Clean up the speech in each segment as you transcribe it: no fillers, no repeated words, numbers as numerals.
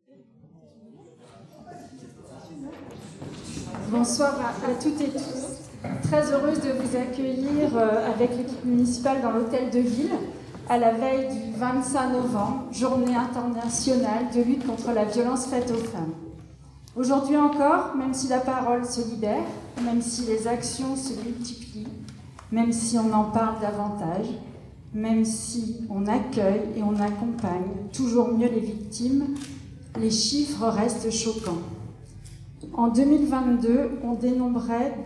Bonsoir à toutes et tous. Très heureuse de vous accueillir avec l'équipe municipale dans l'hôtel de ville à la veille du 25 novembre, journée internationale de lutte contre la violence faite aux femmes. Aujourd'hui encore, même si la parole se libère, même si les actions se multiplient, même si on en parle davantage, même si on accueille et on accompagne toujours mieux les victimes, les chiffres restent choquants. En 2022, on dénombrait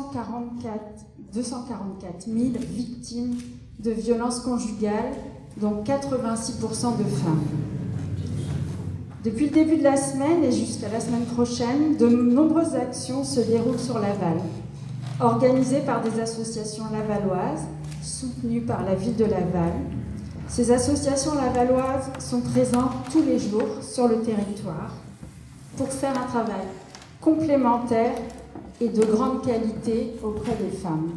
244 000 victimes de violences conjugales, dont 86% de femmes. Depuis le début de la semaine et jusqu'à la semaine prochaine, de nombreuses actions se déroulent sur Laval, organisées par des associations lavalloises, soutenues par la ville de Laval. Ces associations lavalloises sont présentes tous les jours sur le territoire pour faire un travail complémentaire et de grande qualité auprès des femmes.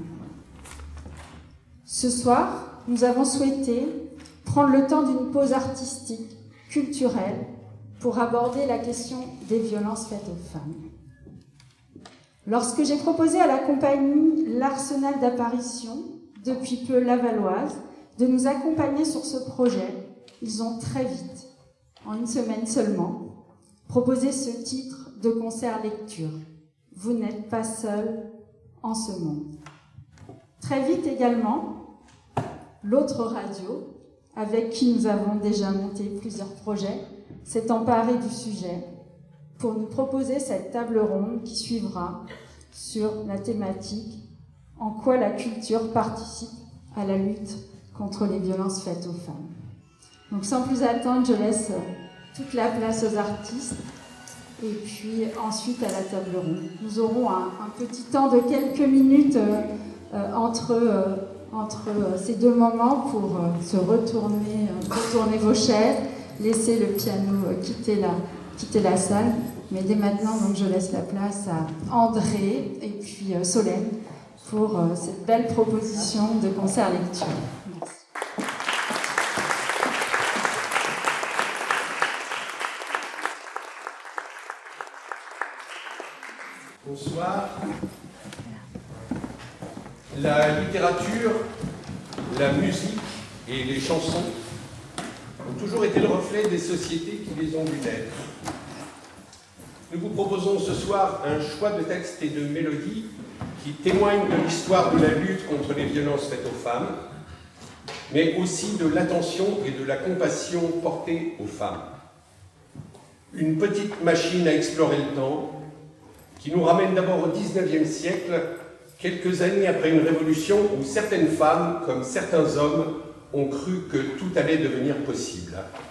Ce soir, nous avons souhaité prendre le temps d'une pause artistique, culturelle, pour aborder la question des violences faites aux femmes. Lorsque j'ai proposé à la compagnie L'Arsenal d'Apparition, depuis peu lavalloise, de nous accompagner sur ce projet, ils ont très vite, en une semaine seulement, proposé ce titre de concert lecture. Vous n'êtes pas seul en ce monde. Très vite également, l'autre radio, avec qui nous avons déjà monté plusieurs projets, s'est emparée du sujet pour nous proposer cette table ronde qui suivra sur la thématique « En quoi la culture participe à la lutte contre les violences faites aux femmes ». Donc sans plus attendre, je laisse toute la place aux artistes et puis ensuite à la table ronde. Nous aurons un petit temps de quelques minutes entre ces deux moments pour se retourner vos chaises, laisser le piano quitter la salle. Mais dès maintenant, donc, je laisse la place à André et puis Solène pour cette belle proposition de concert lecture. Merci. Bonsoir. La littérature, la musique et les chansons ont toujours été le reflet des sociétés qui les ont vues naître. Nous vous proposons ce soir un choix de textes et de mélodies qui témoignent de l'histoire de la lutte contre les violences faites aux femmes, mais aussi de l'attention et de la compassion portée aux femmes. Une petite machine à explorer le temps, qui nous ramène d'abord au XIXe siècle, quelques années après une révolution où certaines femmes, comme certains hommes, ont cru que tout allait devenir possible.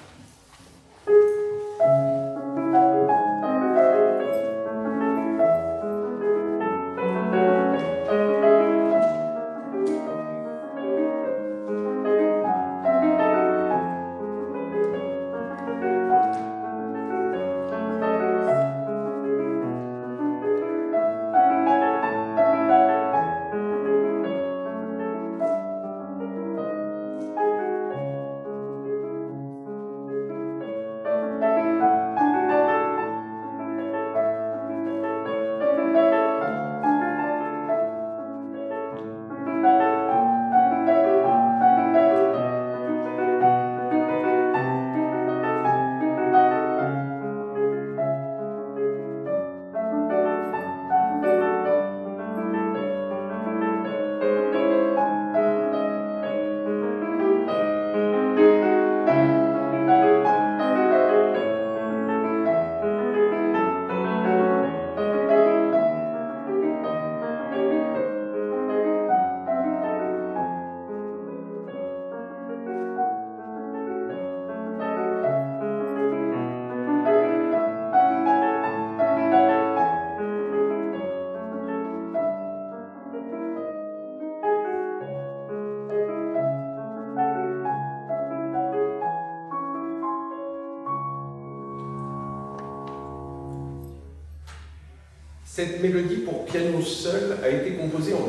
Cette mélodie pour piano seul a été composée en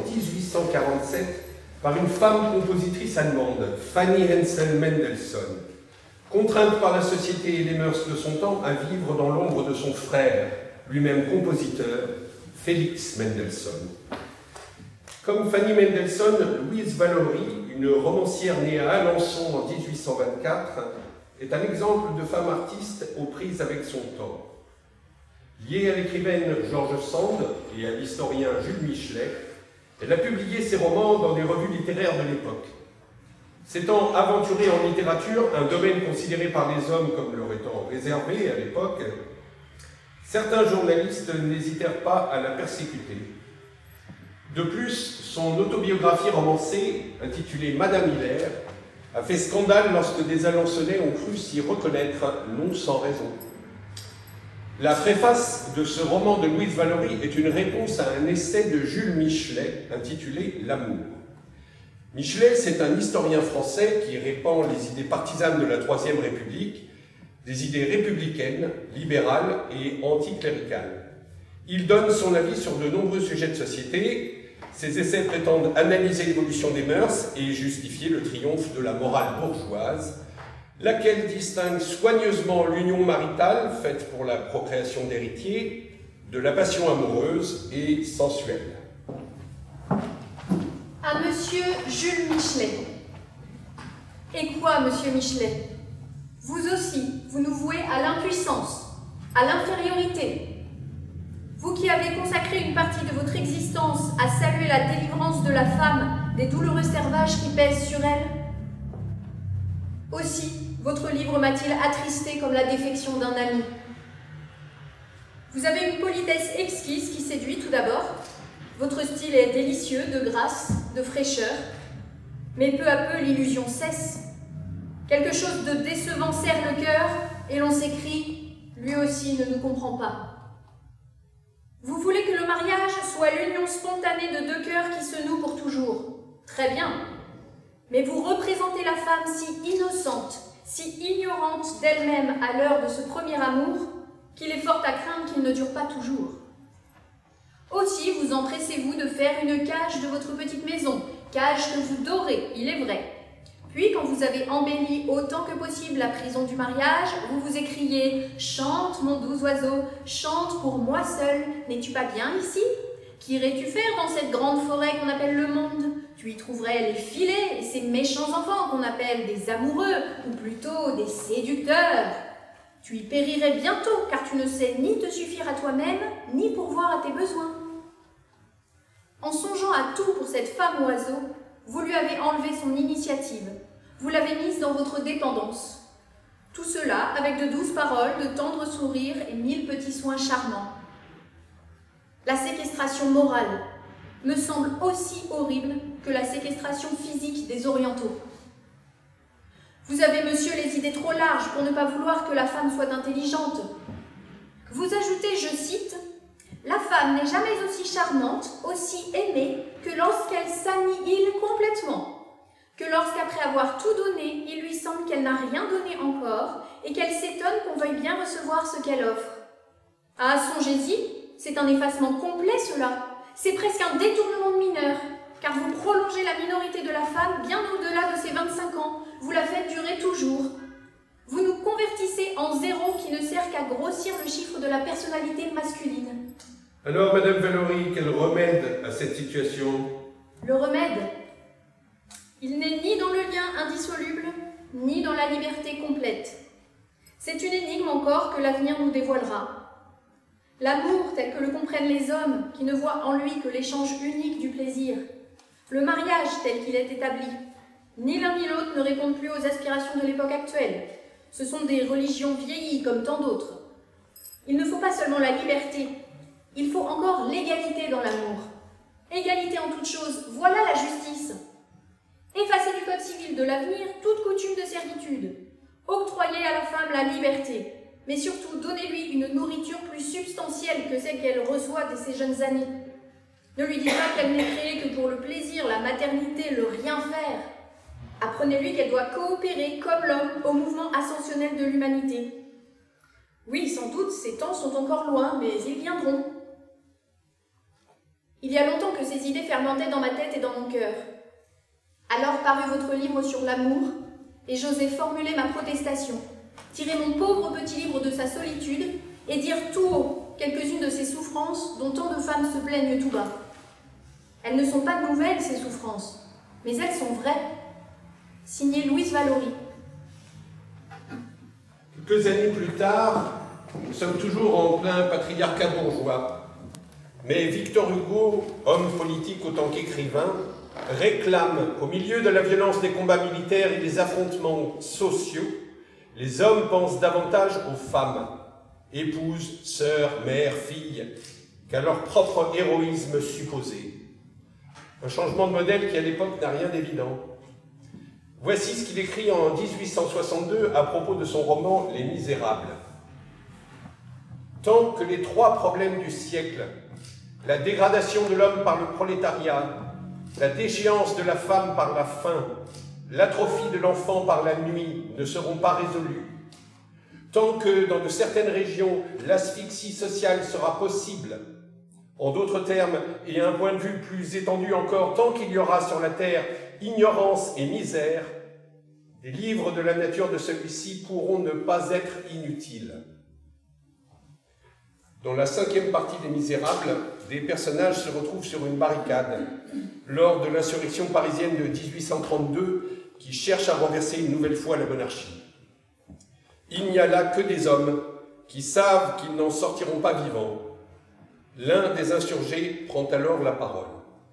1847 par une femme compositrice allemande, Fanny Hensel Mendelssohn, contrainte par la société et les mœurs de son temps à vivre dans l'ombre de son frère, lui-même compositeur, Félix Mendelssohn. Comme Fanny Mendelssohn, Louise Valory, une romancière née à Alençon en 1824, est un exemple de femme artiste aux prises avec son temps. Liée à l'écrivaine George Sand et à l'historien Jules Michelet, elle a publié ses romans dans des revues littéraires de l'époque. S'étant aventurée en littérature, un domaine considéré par les hommes comme leur étant réservé à l'époque, certains journalistes n'hésitèrent pas à la persécuter. De plus, son autobiographie romancée, intitulée Madame Hilaire, a fait scandale lorsque des Alençonnais ont cru s'y reconnaître, non sans raison. La préface de ce roman de Louise Valory est une réponse à un essai de Jules Michelet intitulé L'amour. Michelet, c'est un historien français qui répand les idées partisanes de la Troisième République, des idées républicaines, libérales et anticléricales. Il donne son avis sur de nombreux sujets de société. Ses essais prétendent analyser l'évolution des mœurs et justifier le triomphe de la morale bourgeoise, laquelle distingue soigneusement l'union maritale, faite pour la procréation d'héritiers, de la passion amoureuse et sensuelle. À Monsieur Jules Michelet. Et quoi, Monsieur Michelet? Vous aussi, vous nous vouez à l'impuissance, à l'infériorité. Vous qui avez consacré une partie de votre existence à saluer la délivrance de la femme des douloureux servages qui pèsent sur elle. Aussi, votre livre m'a-t-il attristé comme la défection d'un ami. Vous avez une politesse exquise qui séduit tout d'abord. Votre style est délicieux, de grâce, de fraîcheur. Mais peu à peu, l'illusion cesse. Quelque chose de décevant serre le cœur et l'on s'écrie « lui aussi ne nous comprend pas ». Vous voulez que le mariage soit l'union spontanée de deux cœurs qui se nouent pour toujours. Très bien. Mais vous représentez la femme si innocente, si ignorante d'elle-même à l'heure de ce premier amour, qu'il est fort à craindre qu'il ne dure pas toujours. Aussi vous empressez-vous de faire une cage de votre petite maison, cage que vous dorez, il est vrai. Puis, quand vous avez embelli autant que possible la prison du mariage, vous vous écriez « Chante, mon doux oiseau, chante pour moi seul, n'es-tu pas bien ici? Qu'irais-tu faire dans cette grande forêt qu'on appelle le monde? Tu y trouverais les filets et ces méchants enfants qu'on appelle des amoureux, ou plutôt des séducteurs. Tu y périrais bientôt, car tu ne sais ni te suffire à toi-même, ni pourvoir à tes besoins. » En songeant à tout pour cette femme oiseau, vous lui avez enlevé son initiative, vous l'avez mise dans votre dépendance. Tout cela avec de douces paroles, de tendres sourires et 1000 petits soins charmants. La séquestration morale me semble aussi horrible que la séquestration physique des orientaux. Vous avez, monsieur, les idées trop larges pour ne pas vouloir que la femme soit intelligente. Vous ajoutez, je cite, « La femme n'est jamais aussi charmante, aussi aimée, que lorsqu'elle s'annihile complètement, que lorsqu'après avoir tout donné, il lui semble qu'elle n'a rien donné encore et qu'elle s'étonne qu'on veuille bien recevoir ce qu'elle offre. Ah, songez-y, c'est un effacement complet cela, c'est presque un détournement de mineur, car vous prolongez la minorité de la femme bien au-delà de ses 25 ans, vous la faites durer toujours. Vous nous convertissez en zéro qui ne sert qu'à grossir le chiffre de la personnalité masculine. » Alors, Madame Valory, quel remède à cette situation? Le remède, il n'est ni dans le lien indissoluble, ni dans la liberté complète. C'est une énigme encore que l'avenir nous dévoilera. L'amour tel que le comprennent les hommes, qui ne voient en lui que l'échange unique du plaisir, le mariage tel qu'il est établi, ni l'un ni l'autre ne répondent plus aux aspirations de l'époque actuelle. Ce sont des religions vieillies comme tant d'autres. Il ne faut pas seulement la liberté, il faut encore l'égalité dans l'amour. Égalité en toutes choses, voilà la justice. Effacer du code civil de l'avenir toute coutume de servitude. Octroyer à la femme la liberté, mais surtout donnez-lui une nourriture plus substantielle que celle qu'elle reçoit dès ses jeunes années. Ne lui dites pas qu'elle n'est créée que pour le plaisir, la maternité, le rien faire. Apprenez-lui qu'elle doit coopérer comme l'homme au mouvement ascensionnel de l'humanité. Oui, sans doute, ces temps sont encore loin, mais ils viendront. Il y a longtemps que ces idées fermentaient dans ma tête et dans mon cœur. Alors parut votre livre sur l'amour, et j'osais formuler ma protestation, tirer mon pauvre petit livre de sa solitude et dire tout haut quelques-unes de ces souffrances dont tant de femmes se plaignent tout bas. Elles ne sont pas nouvelles, ces souffrances, mais elles sont vraies. Signé Louise Valory. Quelques années plus tard, nous sommes toujours en plein patriarcat bourgeois. Mais Victor Hugo, homme politique autant qu'écrivain, réclame qu'au milieu de la violence des combats militaires et des affrontements sociaux, les hommes pensent davantage aux femmes, épouses, sœurs, mères, filles, qu'à leur propre héroïsme supposé. Un changement de modèle qui à l'époque n'a rien d'évident. Voici ce qu'il écrit en 1862 à propos de son roman « Les Misérables ». Tant que les trois problèmes du siècle, la dégradation de l'homme par le prolétariat, la déchéance de la femme par la faim, l'atrophie de l'enfant par la nuit ne seront pas résolus, tant que dans de certaines régions l'asphyxie sociale sera possible, en d'autres termes, et à un point de vue plus étendu encore, tant qu'il y aura sur la terre ignorance et misère, les livres de la nature de celui-ci pourront ne pas être inutiles. Dans la 5e partie des Misérables, des personnages se retrouvent sur une barricade lors de l'insurrection parisienne de 1832 qui cherche à renverser une nouvelle fois la monarchie. Il n'y a là que des hommes qui savent qu'ils n'en sortiront pas vivants. L'un des insurgés prend alors la parole.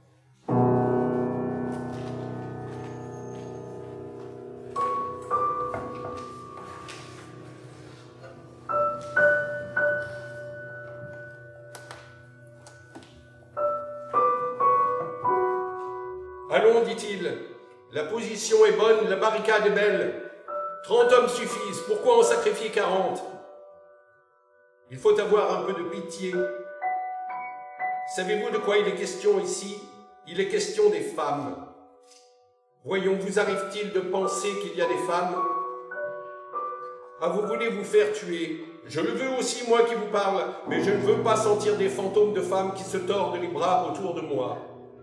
Allons, dit-il, la position est bonne, la barricade est belle. 30 hommes suffisent, pourquoi en sacrifier 40? Il faut avoir un peu de pitié. Savez-vous de quoi il est question ici? Il est question des femmes. Voyons, vous arrive-t-il de penser qu'il y a des femmes? Ah, vous voulez vous faire tuer? Je le veux aussi, moi qui vous parle, mais je ne veux pas sentir des fantômes de femmes qui se tordent les bras autour de moi.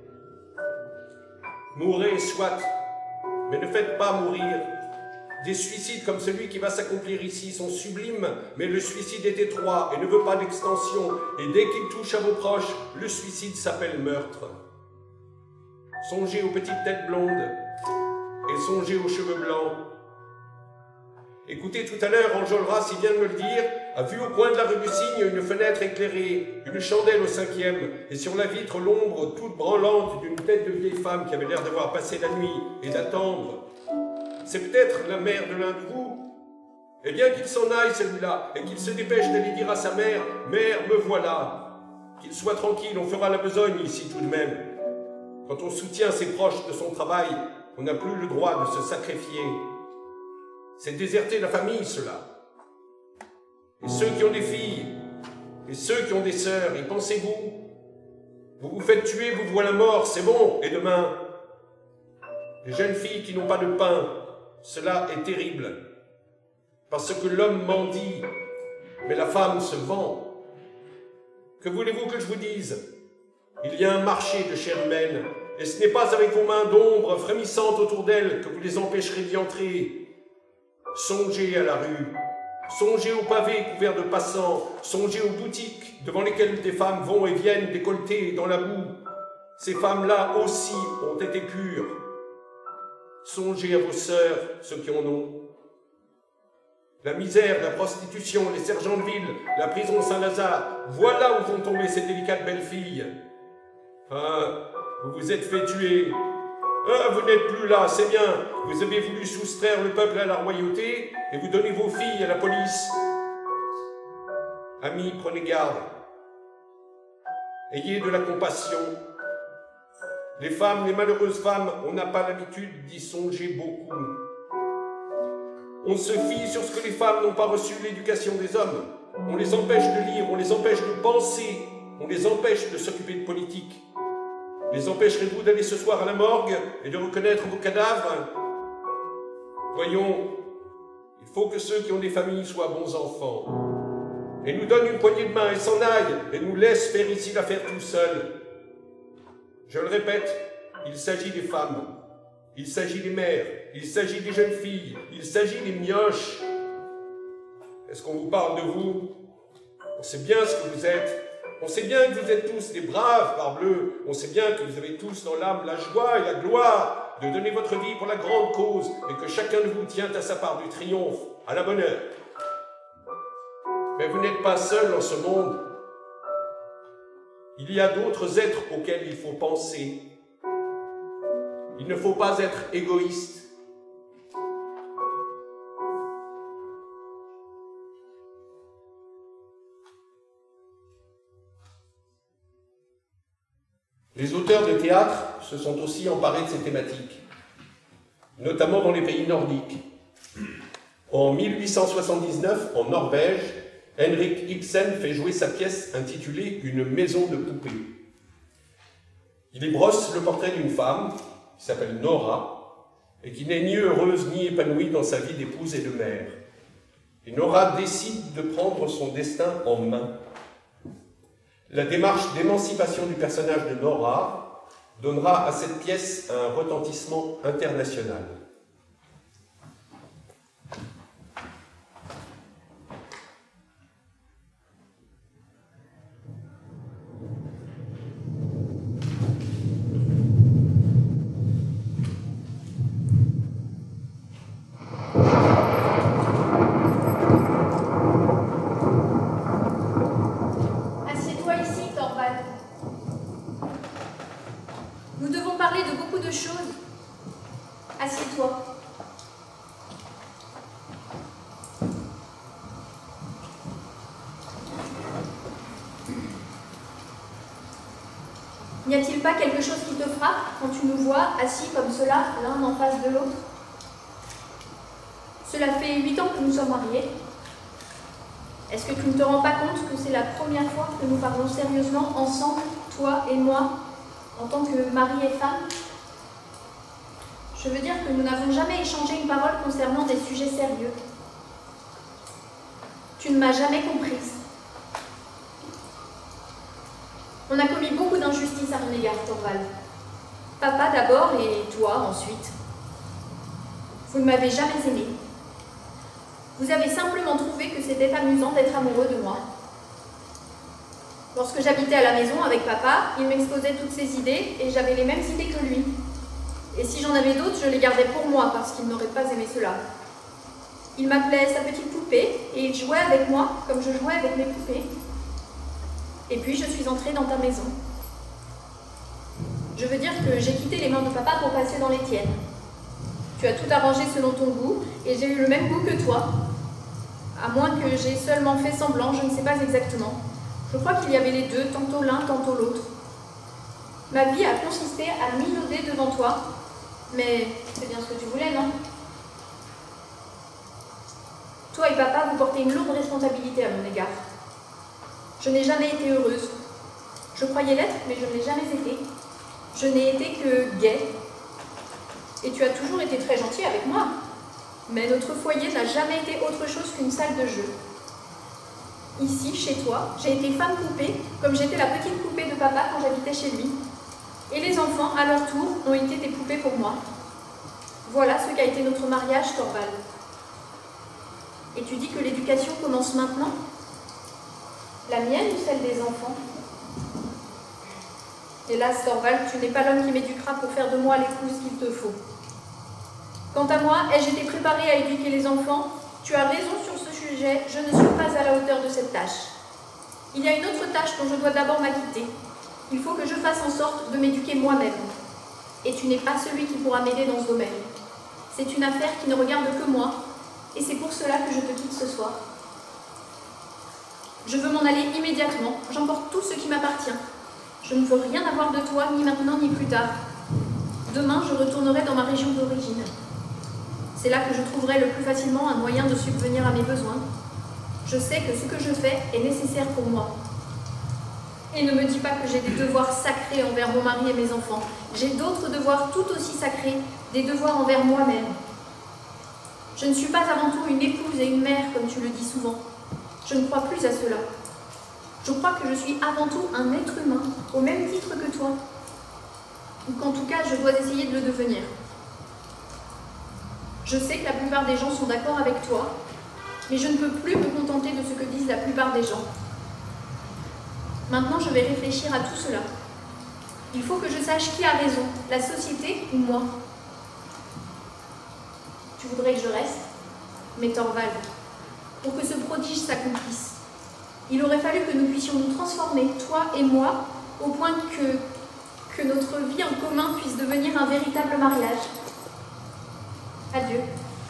Mourez, soit, mais ne faites pas mourir. Des suicides comme celui qui va s'accomplir ici sont sublimes, mais le suicide est étroit et ne veut pas d'extension, et dès qu'il touche à vos proches, le suicide s'appelle meurtre. Songez aux petites têtes blondes, et songez aux cheveux blancs. Écoutez, tout à l'heure, Enjolras, s'il vient de me le dire, a vu au coin de la rue du Cygne une fenêtre éclairée, une chandelle au 5e, et sur la vitre l'ombre toute branlante d'une tête de vieille femme qui avait l'air d'avoir passé la nuit et d'attendre. C'est peut-être la mère de l'un de vous. Eh bien qu'il s'en aille celui-là, et qu'il se dépêche d'aller dire à sa mère « Mère, me voilà !» Qu'il soit tranquille, on fera la besogne ici tout de même. Quand on soutient ses proches de son travail, on n'a plus le droit de se sacrifier. C'est déserter la famille, cela. Et ceux qui ont des filles, et ceux qui ont des sœurs, y pensez-vous? Vous vous faites tuer, vous voilà mort, c'est bon, et demain? Les jeunes filles qui n'ont pas de pain, cela est terrible. Parce que l'homme mendie, mais la femme se vend. Que voulez-vous que je vous dise? Il y a un marché de chair humaine, et ce n'est pas avec vos mains d'ombre frémissantes autour d'elles que vous les empêcherez d'y entrer. Songez à la rue, songez aux pavés couverts de passants, songez aux boutiques devant lesquelles des femmes vont et viennent décolletées dans la boue. Ces femmes-là aussi ont été pures. Songez à vos sœurs, ceux qui en ont. La misère, la prostitution, les sergents de ville, la prison Saint-Lazare, voilà où vont tomber ces délicates belles filles. Ah, vous vous êtes fait tuer. Ah, vous n'êtes plus là, c'est bien. Vous avez voulu soustraire le peuple à la royauté et vous donnez vos filles à la police. Amis, prenez garde. Ayez de la compassion. Les femmes, les malheureuses femmes, on n'a pas l'habitude d'y songer beaucoup. On se fie sur ce que les femmes n'ont pas reçu l'éducation des hommes. On les empêche de lire, on les empêche de penser, on les empêche de s'occuper de politique. Les empêcherez-vous d'aller ce soir à la morgue et de reconnaître vos cadavres? Voyons, il faut que ceux qui ont des familles soient bons enfants. Et nous donnent une poignée de main et s'en aillent et nous laissent faire ici l'affaire tout seuls. Je le répète, il s'agit des femmes. il s'agit des mères, il s'agit des jeunes filles, il s'agit des mioches. Est-ce qu'on vous parle de vous? On sait bien ce que vous êtes. On sait bien que vous êtes tous des braves, parbleu. On sait bien que vous avez tous dans l'âme la joie et la gloire de donner votre vie pour la grande cause et que chacun de vous tient à sa part du triomphe, à la bonne heure. Mais vous n'êtes pas seul dans ce monde. Il y a d'autres êtres auxquels il faut penser. Il ne faut pas être égoïste. Les auteurs de théâtre se sont aussi emparés de ces thématiques, notamment dans les pays nordiques. En 1879, en Norvège, Henrik Ibsen fait jouer sa pièce intitulée « Une maison de poupées ». Il y brosse le portrait d'une femme qui s'appelle Nora et qui n'est ni heureuse ni épanouie dans sa vie d'épouse et de mère. Et Nora décide de prendre son destin en main. La démarche d'émancipation du personnage de Nora donnera à cette pièce un retentissement international. N'y a-t-il pas quelque chose qui te frappe quand tu nous vois assis comme cela, l'un en face de l'autre? Cela fait 8 ans que nous sommes mariés. Est-ce que tu ne te rends pas compte que c'est la première fois que nous parlons sérieusement ensemble, toi et moi, en tant que mari et femme? Je veux dire que nous n'avons jamais échangé une parole concernant des sujets sérieux. Tu ne m'as jamais comprise. On a commis beaucoup d'injustices à mon égard, Thorvald. Papa d'abord et toi ensuite. Vous ne m'avez jamais aimé. Vous avez simplement trouvé que c'était amusant d'être amoureux de moi. Lorsque j'habitais à la maison avec papa, il m'exposait toutes ses idées et j'avais les mêmes idées que lui. Et si j'en avais d'autres, je les gardais pour moi parce qu'il n'aurait pas aimé cela. Il m'appelait sa petite poupée et il jouait avec moi comme je jouais avec mes poupées. Et puis je suis entrée dans ta maison. Je veux dire que j'ai quitté les mains de papa pour passer dans les tiennes. Tu as tout arrangé selon ton goût et j'ai eu le même goût que toi. À moins que j'ai seulement fait semblant, je ne sais pas exactement. Je crois qu'il y avait les deux, tantôt l'un, tantôt l'autre. Ma vie a consisté à minauder devant toi, mais c'est bien ce que tu voulais, non? Toi et papa, vous portez une lourde responsabilité à mon égard. Je n'ai jamais été heureuse. Je croyais l'être, mais je ne l'ai jamais été. Je n'ai été que gaie. Et tu as toujours été très gentil avec moi. Mais notre foyer n'a jamais été autre chose qu'une salle de jeu. Ici, chez toi, j'ai été femme poupée, comme j'étais la petite poupée de papa quand j'habitais chez lui. Et les enfants, à leur tour, ont été des poupées pour moi. Voilà ce qu'a été notre mariage, Thorvald. Et tu dis que l'éducation commence maintenant? La mienne ou celle des enfants? Hélas, Thorvald, tu n'es pas l'homme qui m'éduquera pour faire de moi l'épouse qu'il te faut. Quant à moi, ai-je été préparée à éduquer les enfants? Tu as raison sur ce sujet, je ne suis pas à la hauteur de cette tâche. Il y a une autre tâche dont je dois d'abord m'acquitter. Il faut que je fasse en sorte de m'éduquer moi-même. Et tu n'es pas celui qui pourra m'aider dans ce domaine. C'est une affaire qui ne regarde que moi, et c'est pour cela que je te quitte ce soir. Je veux m'en aller immédiatement, j'emporte tout ce qui m'appartient. Je ne veux rien avoir de toi, ni maintenant ni plus tard. Demain, je retournerai dans ma région d'origine. C'est là que je trouverai le plus facilement un moyen de subvenir à mes besoins. Je sais que ce que je fais est nécessaire pour moi. Et ne me dis pas que j'ai des devoirs sacrés envers mon mari et mes enfants. J'ai d'autres devoirs tout aussi sacrés, des devoirs envers moi-même. Je ne suis pas avant tout une épouse et une mère, comme tu le dis souvent. Je ne crois plus à cela. Je crois que je suis avant tout un être humain, au même titre que toi. Ou qu'en tout cas, je dois essayer de le devenir. Je sais que la plupart des gens sont d'accord avec toi, mais je ne peux plus me contenter de ce que disent la plupart des gens. Maintenant, je vais réfléchir à tout cela. Il faut que je sache qui a raison, la société ou moi. Tu voudrais que je reste? Mais Thorvald, pour que ce prodige s'accomplisse, il aurait fallu que nous puissions nous transformer, toi et moi, au point que notre vie en commun puisse devenir un véritable mariage. Adieu.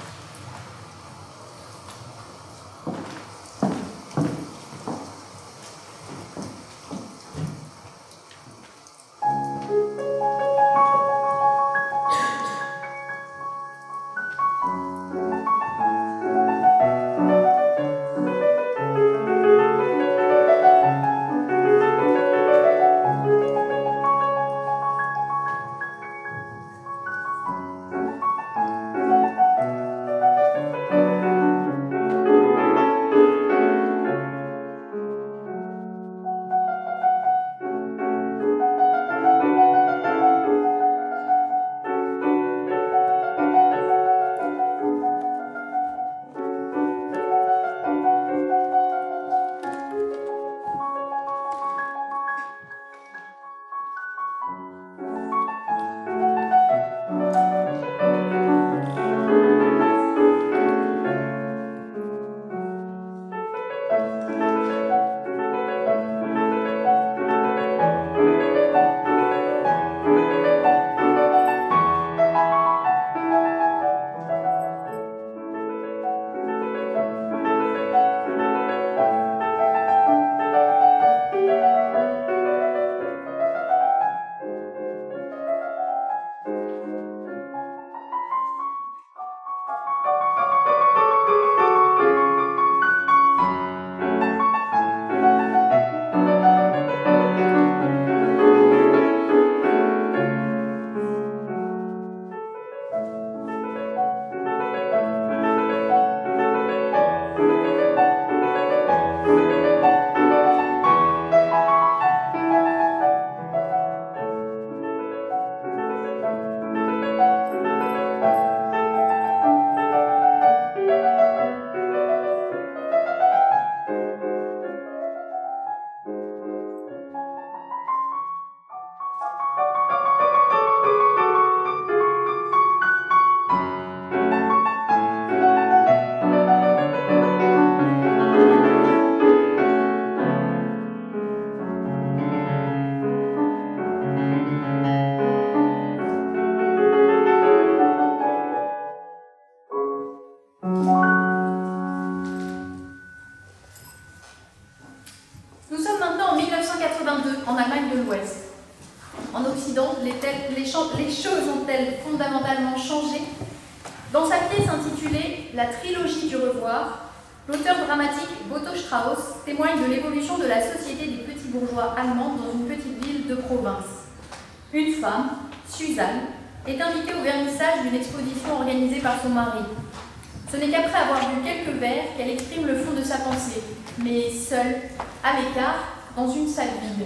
Les choses ont-elles fondamentalement changé? Dans sa pièce intitulée « La trilogie du revoir », l'auteur dramatique Boto Strauss témoigne de l'évolution de la société des petits bourgeois allemands dans une petite ville de province. Une femme, Suzanne, est invitée au vernissage d'une exposition organisée par son mari. Ce n'est qu'après avoir bu quelques verres qu'elle exprime le fond de sa pensée, mais seule, à l'écart, dans une salle vide.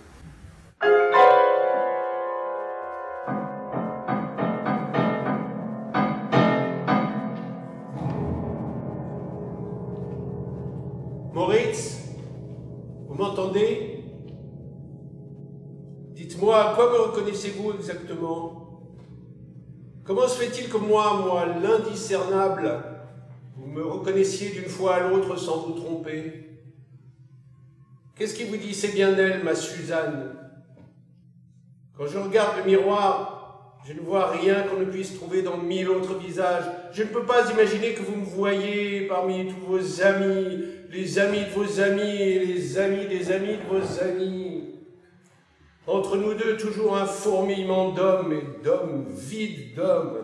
Moritz, vous m'entendez? Dites-moi, à quoi me reconnaissez-vous exactement? Comment se fait-il que moi, l'indiscernable, vous me reconnaissiez d'une fois à l'autre sans vous tromper? Qu'est-ce qui vous dit c'est bien elle, ma Suzanne? Quand je regarde le miroir, je ne vois rien qu'on ne puisse trouver dans 1000 autres visages. Je ne peux pas imaginer que vous me voyez parmi tous vos amis, les amis de vos amis et les amis des amis de vos amis. Entre nous deux, toujours un fourmillement d'hommes et d'hommes vides d'hommes.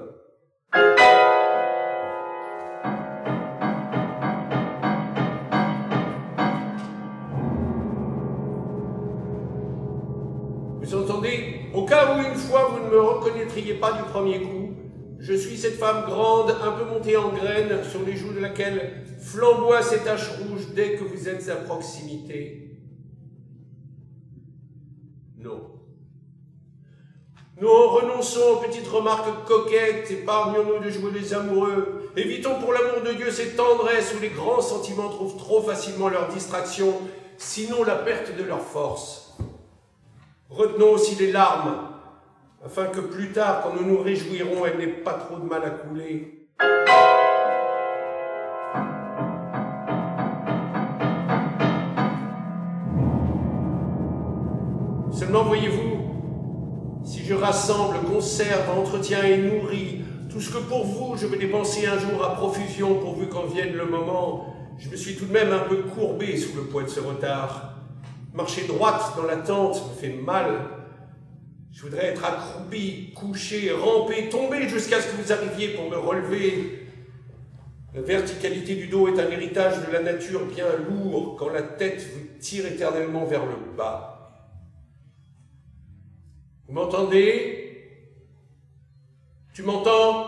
Vous entendez? Au cas où une fois vous ne me reconnaîtriez pas du premier coup, je suis cette femme grande, un peu montée en graines, sur les joues de laquelle flamboient ces taches rouges dès que vous êtes à proximité. Non. Non, renonçons aux petites remarques coquettes, épargnons-nous de jouer les amoureux. Évitons pour l'amour de Dieu ces tendresses où les grands sentiments trouvent trop facilement leur distraction, sinon la perte de leur force. Retenons aussi les larmes, afin que plus tard, quand nous nous réjouirons, elles n'aient pas trop de mal à couler. Seulement, voyez-vous, si je rassemble, conserve, entretiens et nourris tout ce que pour vous je vais dépenser un jour à profusion pourvu qu'en vienne le moment, je me suis tout de même un peu courbé sous le poids de ce retard. Marcher droite dans la tente me fait mal. Je voudrais être accroupi, couché, rampé, tomber jusqu'à ce que vous arriviez pour me relever. La verticalité du dos est un héritage de la nature bien lourd quand la tête vous tire éternellement vers le bas. Vous m'entendez? Tu m'entends?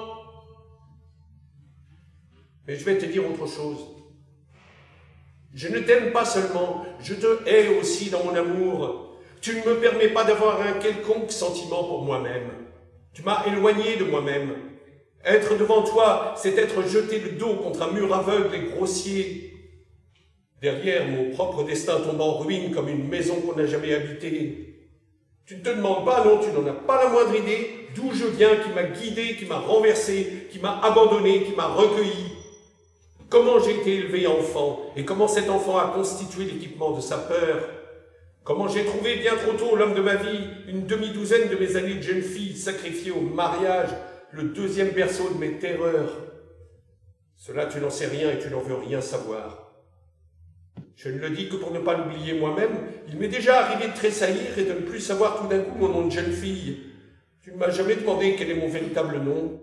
Mais je vais te dire autre chose. Je ne t'aime pas seulement, je te hais aussi dans mon amour. Tu ne me permets pas d'avoir un quelconque sentiment pour moi-même. Tu m'as éloigné de moi-même. Être devant toi, c'est être jeté le dos contre un mur aveugle et grossier. Derrière, mon propre destin tombe en ruine comme une maison qu'on n'a jamais habitée. Tu ne te demandes pas, non, tu n'en as pas la moindre idée d'où je viens, qui m'a guidé, qui m'a renversé, qui m'a abandonné, qui m'a recueilli. Comment j'ai été élevé enfant et comment cet enfant a constitué l'équipement de sa peur. Comment j'ai trouvé bien trop tôt l'homme de ma vie, une demi-douzaine de mes années de jeune fille sacrifiée au mariage, le deuxième berceau de mes terreurs. Cela, tu n'en sais rien et tu n'en veux rien savoir. Je ne le dis que pour ne pas l'oublier moi-même. Il m'est déjà arrivé de tressaillir et de ne plus savoir tout d'un coup mon nom de jeune fille. Tu ne m'as jamais demandé quel est mon véritable nom.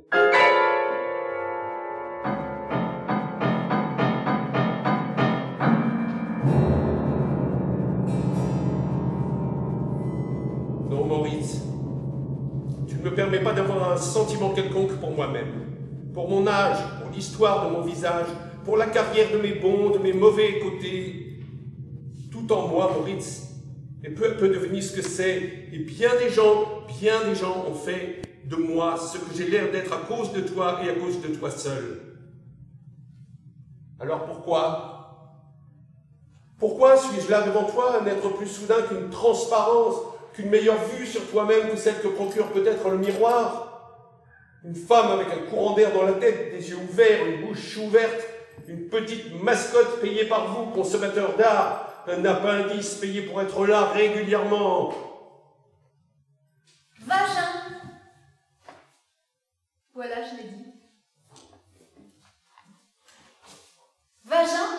Non, Maurice, tu ne me permets pas d'avoir un sentiment quelconque pour moi-même, pour mon âge, pour l'histoire de mon visage, pour la carrière de mes bons, de mes mauvais côtés. Tout en moi, Maurice, est peu à peu devenu ce que c'est, et bien des gens ont fait de moi ce que j'ai l'air d'être à cause de toi et à cause de toi seul. Alors pourquoi? Pourquoi suis-je là devant toi, un être plus soudain qu'une transparence, qu'une meilleure vue sur toi-même que celle que procure peut-être le miroir? Une femme avec un courant d'air dans la tête, des yeux ouverts, une bouche ouverte, une petite mascotte payée par vous, consommateurs d'art, un appendice payé pour être là régulièrement. Vagin. Voilà, je l'ai dit. Vagin.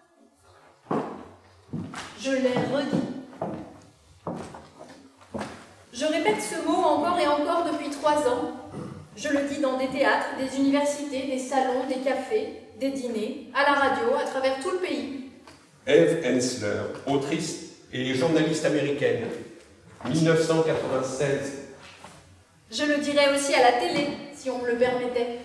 Je l'ai redit. Je répète ce mot encore et encore depuis 3 ans. Je le dis dans des théâtres, des universités, des salons, des cafés, des dîners, à la radio, à travers tout le pays. Eve Ensler, autrice et journaliste américaine, 1996. Je le dirais aussi à la télé, si on me le permettait.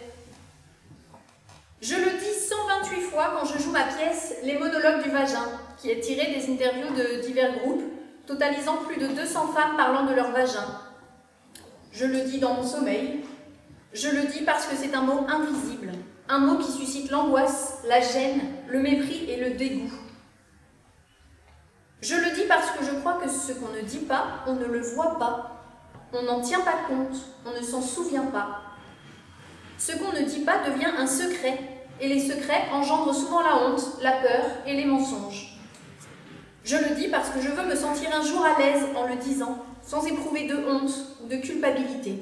Je le dis 128 fois quand je joue ma pièce « Les monologues du vagin », qui est tirée des interviews de divers groupes, totalisant plus de 200 femmes parlant de leur vagin. Je le dis dans mon sommeil. Je le dis parce que c'est un mot invisible, un mot qui suscite l'angoisse, la gêne, le mépris et le dégoût. Je le dis parce que je crois que ce qu'on ne dit pas, on ne le voit pas. On n'en tient pas compte, on ne s'en souvient pas. Ce qu'on ne dit pas devient un secret, et les secrets engendrent souvent la honte, la peur et les mensonges. Je le dis parce que je veux me sentir un jour à l'aise en le disant, sans éprouver de honte ou de culpabilité.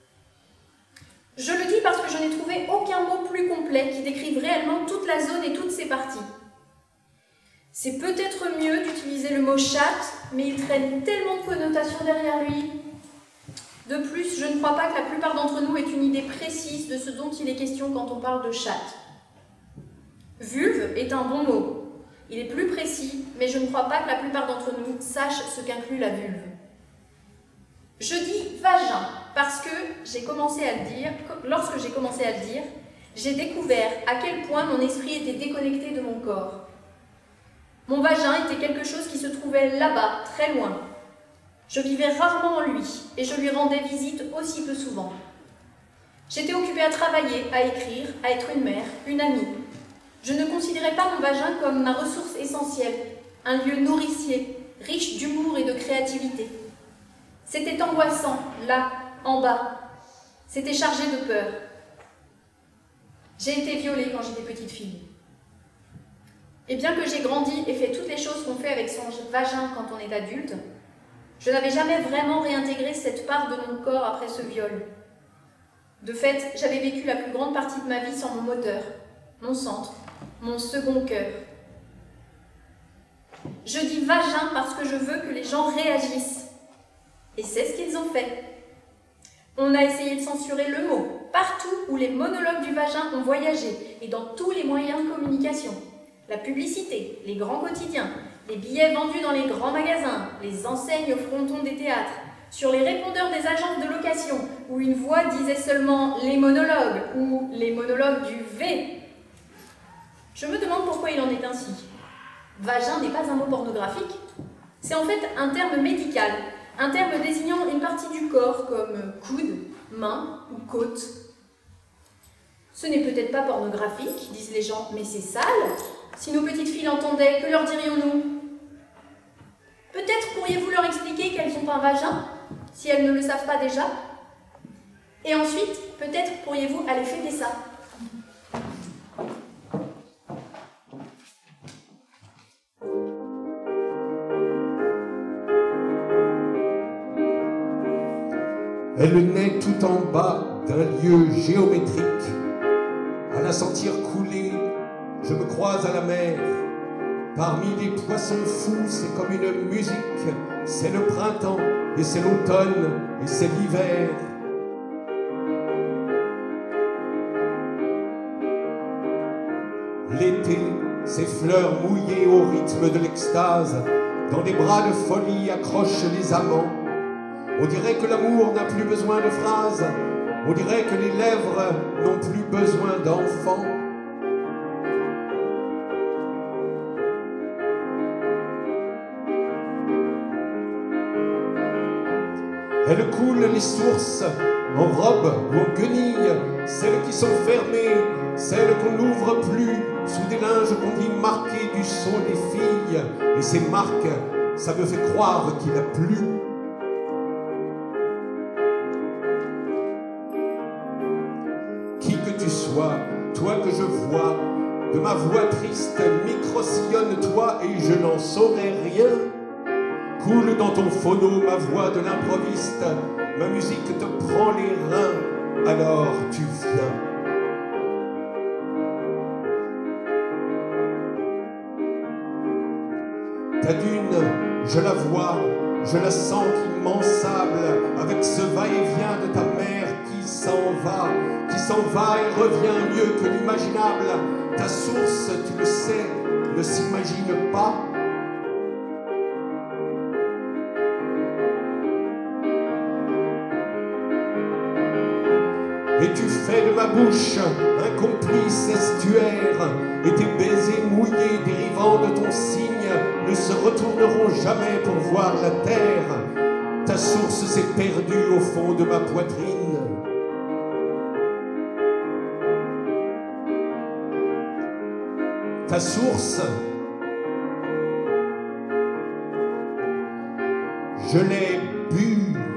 Je le dis parce que je n'ai trouvé aucun mot plus complet qui décrive réellement toute la zone et toutes ses parties. C'est peut-être mieux d'utiliser le mot chatte, mais il traîne tellement de connotations derrière lui. De plus, je ne crois pas que la plupart d'entre nous aient une idée précise de ce dont il est question quand on parle de chatte. Vulve est un bon mot. Il est plus précis, mais je ne crois pas que la plupart d'entre nous sachent ce qu'inclut la vulve. Je dis vagin parce que lorsque j'ai commencé à le dire, j'ai découvert à quel point mon esprit était déconnecté de mon corps. Mon vagin était quelque chose qui se trouvait là-bas, très loin. Je vivais rarement en lui et je lui rendais visite aussi peu souvent. J'étais occupée à travailler, à écrire, à être une mère, une amie. Je ne considérais pas mon vagin comme ma ressource essentielle, un lieu nourricier, riche d'humour et de créativité. C'était angoissant, là, en bas. C'était chargé de peur. J'ai été violée quand j'étais petite fille. Et bien que j'ai grandi et fait toutes les choses qu'on fait avec son vagin quand on est adulte, je n'avais jamais vraiment réintégré cette part de mon corps après ce viol. De fait, j'avais vécu la plus grande partie de ma vie sans mon moteur, mon centre, mon second cœur. Je dis vagin parce que je veux que les gens réagissent. Et c'est ce qu'ils ont fait. On a essayé de censurer le mot, partout où les monologues du vagin ont voyagé, et dans tous les moyens de communication. La publicité, les grands quotidiens, les billets vendus dans les grands magasins, les enseignes au fronton des théâtres, sur les répondeurs des agences de location, où une voix disait seulement « les monologues » ou « les monologues du V ». Je me demande pourquoi il en est ainsi. Vagin n'est pas un mot pornographique. C'est en fait un terme médical, un terme désignant une partie du corps comme coude, main ou côte. Ce n'est peut-être pas pornographique, disent les gens, mais c'est sale. Si nos petites filles l'entendaient, que leur dirions-nous? Peut-être pourriez-vous leur expliquer qu'elles ont un vagin, si elles ne le savent pas déjà? Et ensuite, peut-être pourriez-vous aller fêter ça. Elle naît tout en bas d'un lieu géométrique. À la sentir couler, je me croise à la mer. Parmi les poissons fous, c'est comme une musique. C'est le printemps, et c'est l'automne, et c'est l'hiver. L'été, ses fleurs mouillées au rythme de l'extase. Dans des bras de folie accrochent les amants. On dirait que l'amour n'a plus besoin de phrases. On dirait que les lèvres n'ont plus besoin d'enfants. Elles coulent les sources en robe ou en guenilles, celles qui sont fermées, celles qu'on n'ouvre plus, sous des linges qu'on dit marqués du sceau des filles. Et ces marques, ça me fait croire qu'il a plu. Qui que tu sois, toi que je vois, de ma voix triste, micro-sillonne-toi et je n'en saurai rien. Coule dans ton phono ma voix de l'improviste, ma musique te prend les reins, alors tu viens. Ta dune, je la vois, je la sens qui m'ensable, avec ce va-et-vient de ta mère qui s'en va et revient mieux que l'imaginable. Ta source, tu le sais, ne s'imagine pas. Et tu fais de ma bouche un complice estuaire, et tes baisers mouillés dérivant de ton cygne ne se retourneront jamais pour voir la terre. Ta source s'est perdue au fond de ma poitrine. Ta source, je l'ai bu.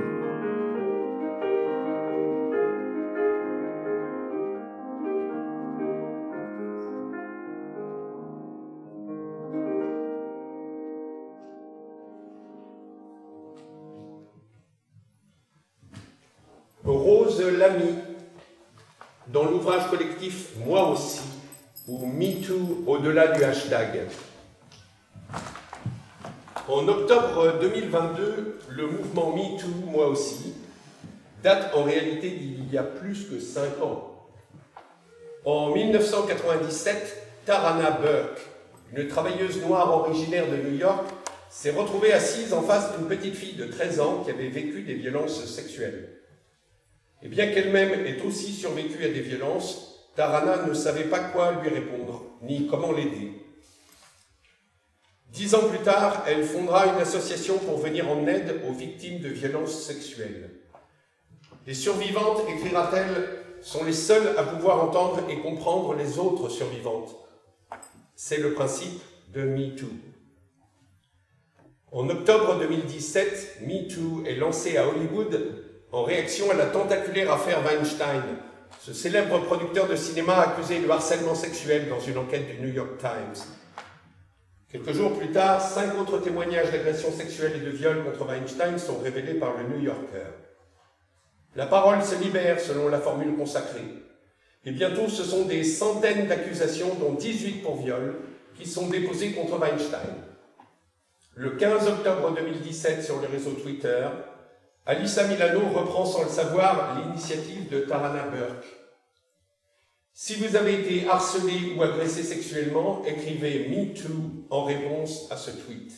Rose Lamy, dans l'ouvrage collectif Moi aussi, ou MeToo au-delà du hashtag. En octobre 2022, le mouvement MeToo, Moi aussi, date en réalité d'il y a plus que 5 ans. En 1997, Tarana Burke, une travailleuse noire originaire de New York, s'est retrouvée assise en face d'une petite fille de 13 ans qui avait vécu des violences sexuelles. Et bien qu'elle-même ait aussi survécu à des violences, Tarana ne savait pas quoi lui répondre, ni comment l'aider. 10 ans plus tard, elle fondera une association pour venir en aide aux victimes de violences sexuelles. Les survivantes, écrira-t-elle, sont les seules à pouvoir entendre et comprendre les autres survivantes. C'est le principe de MeToo. En octobre 2017, MeToo est lancé à Hollywood en réaction à la tentaculaire affaire Weinstein, ce célèbre producteur de cinéma accusé de harcèlement sexuel dans une enquête du New York Times. Quelques jours plus tard, 5 autres témoignages d'agressions sexuelles et de viols contre Weinstein sont révélés par le New Yorker. La parole se libère selon la formule consacrée. Et bientôt, ce sont des centaines d'accusations, dont 18 pour viol, qui sont déposées contre Weinstein. Le 15 octobre 2017, sur le réseau Twitter, Alyssa Milano reprend sans le savoir l'initiative de Tarana Burke. Si vous avez été harcelé ou agressé sexuellement, écrivez MeToo en réponse à ce tweet.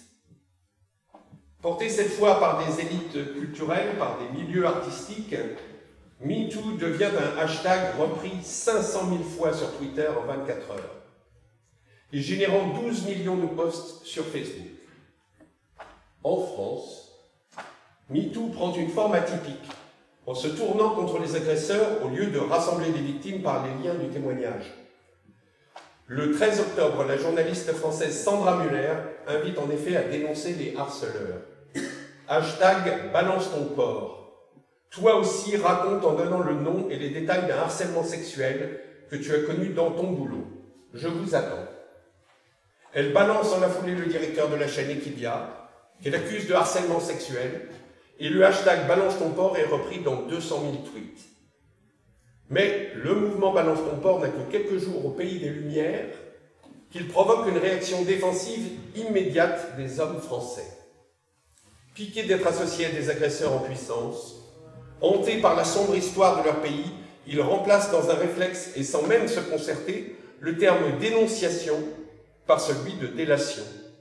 Porté cette fois par des élites culturelles, par des milieux artistiques, MeToo devient un hashtag repris 500 000 fois sur Twitter en 24 heures et générant 12 millions de posts sur Facebook. En France, MeToo prend une forme atypique en se tournant contre les agresseurs au lieu de rassembler les victimes par les liens du témoignage. Le 13 octobre, la journaliste française Sandra Muller invite en effet à dénoncer les harceleurs. Hashtag balance ton porc. Toi aussi raconte en donnant le nom et les détails d'un harcèlement sexuel que tu as connu dans ton boulot. Je vous attends. Elle balance en la foulée le directeur de la chaîne Equidia, qu'elle accuse de harcèlement sexuel, et le hashtag balance ton porc est repris dans 200 000 tweets. Mais le mouvement balance ton porc n'a que quelques jours au pays des Lumières qu'il provoque une réaction défensive immédiate des hommes français. Piqués d'être associés à des agresseurs en puissance, hantés par la sombre histoire de leur pays, ils remplacent dans un réflexe et sans même se concerter le terme dénonciation par celui de délation.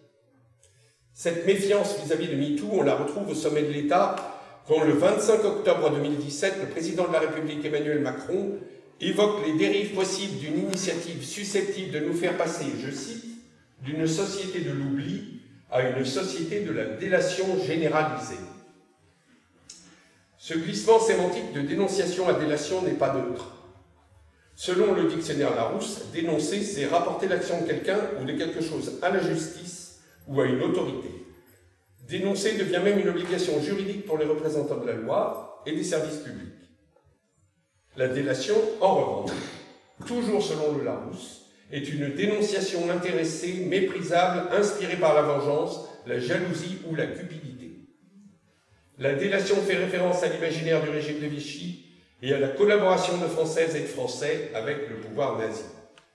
Cette méfiance vis-à-vis de MeToo, on la retrouve au sommet de l'État quand le 25 octobre 2017, le président de la République Emmanuel Macron évoque les dérives possibles d'une initiative susceptible de nous faire passer, je cite, d'une société de l'oubli à une société de la délation généralisée. Ce glissement sémantique de dénonciation à délation n'est pas neutre. Selon le dictionnaire Larousse, dénoncer, c'est rapporter l'action de quelqu'un ou de quelque chose à la justice ou à une autorité. Dénoncer devient même une obligation juridique pour les représentants de la loi et des services publics. La délation, en revanche, toujours selon le Larousse, est une dénonciation intéressée, méprisable, inspirée par la vengeance, la jalousie ou la cupidité. La délation fait référence à l'imaginaire du régime de Vichy et à la collaboration de Françaises et de Français avec le pouvoir nazi.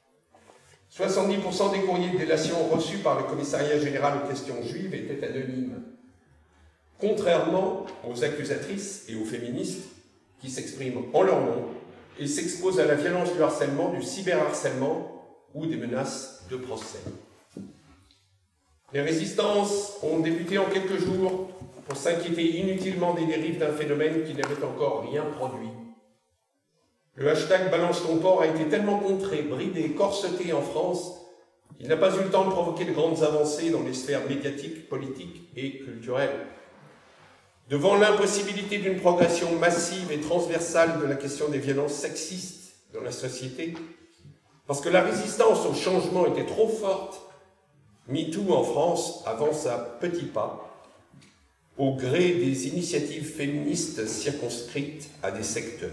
70% des courriers de délation reçus par le Commissariat général aux questions juives étaient anonymes, contrairement aux accusatrices et aux féministes qui s'expriment en leur nom et s'exposent à la violence du harcèlement, du cyberharcèlement ou des menaces de procès. Les résistances ont débuté en quelques jours pour s'inquiéter inutilement des dérives d'un phénomène qui n'avait encore rien produit. Le hashtag balance ton porc a été tellement contré, bridé, corseté en France, il n'a pas eu le temps de provoquer de grandes avancées dans les sphères médiatiques, politiques et culturelles. Devant l'impossibilité d'une progression massive et transversale de la question des violences sexistes dans la société, parce que la résistance au changement était trop forte, MeToo en France avance à petits pas, au gré des initiatives féministes circonscrites à des secteurs.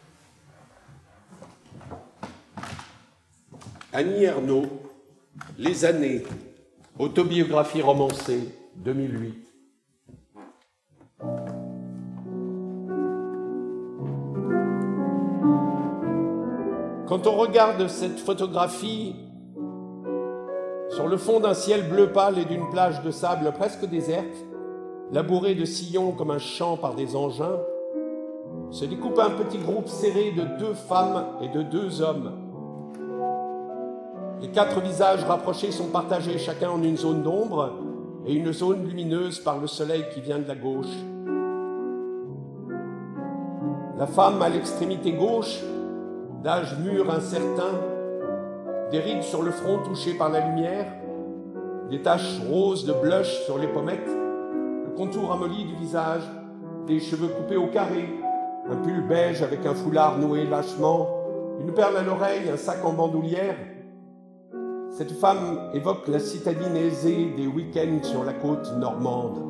Annie Ernaux, Les années, autobiographie romancée, 2008. Quand on regarde cette photographie sur le fond d'un ciel bleu pâle et d'une plage de sable presque déserte, labourée de sillons comme un champ par des engins, se découpe un petit groupe serré de 2 femmes et de 2 hommes. Les 4 visages rapprochés sont partagés chacun en une zone d'ombre et une zone lumineuse par le soleil qui vient de la gauche. La femme à l'extrémité gauche, d'âge mûr incertain, des rides sur le front touché par la lumière, des taches roses de blush sur les pommettes, le contour amolli du visage, des cheveux coupés au carré, un pull beige avec un foulard noué lâchement, une perle à l'oreille, un sac en bandoulière. Cette femme évoque la citadine aisée des week-ends sur la côte normande.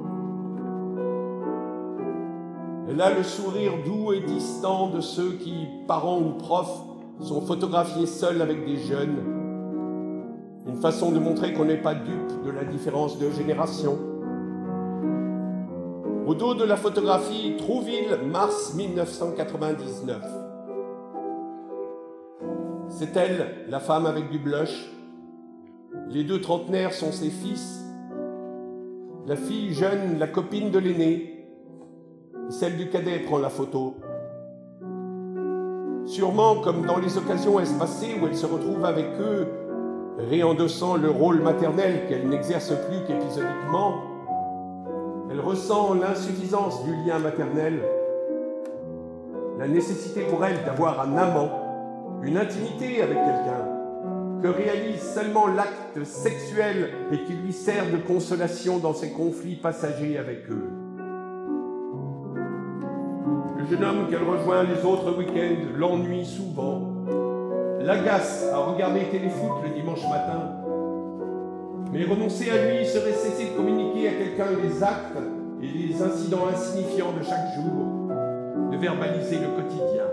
Elle a le sourire doux et distant de ceux qui, parents ou profs, sont photographiés seuls avec des jeunes. Une façon de montrer qu'on n'est pas dupe de la différence de génération. Au dos de la photographie, Trouville, mars 1999. C'est elle, la femme avec du blush. Les deux trentenaires sont ses fils. La fille jeune, la copine de l'aîné. Celle du cadet prend la photo. Sûrement comme dans les occasions espacées où elle se retrouve avec eux, réendossant le rôle maternel qu'elle n'exerce plus qu'épisodiquement, elle ressent l'insuffisance du lien maternel, la nécessité pour elle d'avoir un amant, une intimité avec quelqu'un, que réalise seulement l'acte sexuel et qui lui sert de consolation dans ses conflits passagers avec eux. Le jeune homme qu'elle rejoint les autres week-ends l'ennuie souvent, l'agace à regarder téléfoot le dimanche matin. Mais renoncer à lui serait cesser de communiquer à quelqu'un les actes et les incidents insignifiants de chaque jour, de verbaliser le quotidien.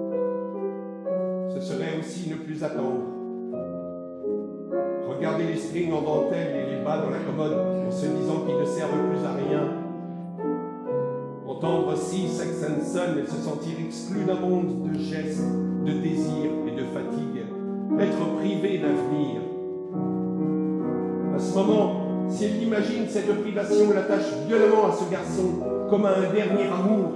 Ce serait aussi ne plus attendre. Regarder les strings en dentelle et les bas dans la commode en se disant qu'ils ne servent plus à rien. Entendre Si, Sex and Son et se sentir exclu d'un monde de gestes, de désirs et de fatigue. Être privé d'avenir. À ce moment, si elle imagine cette privation l'attache violemment à ce garçon comme à un dernier amour.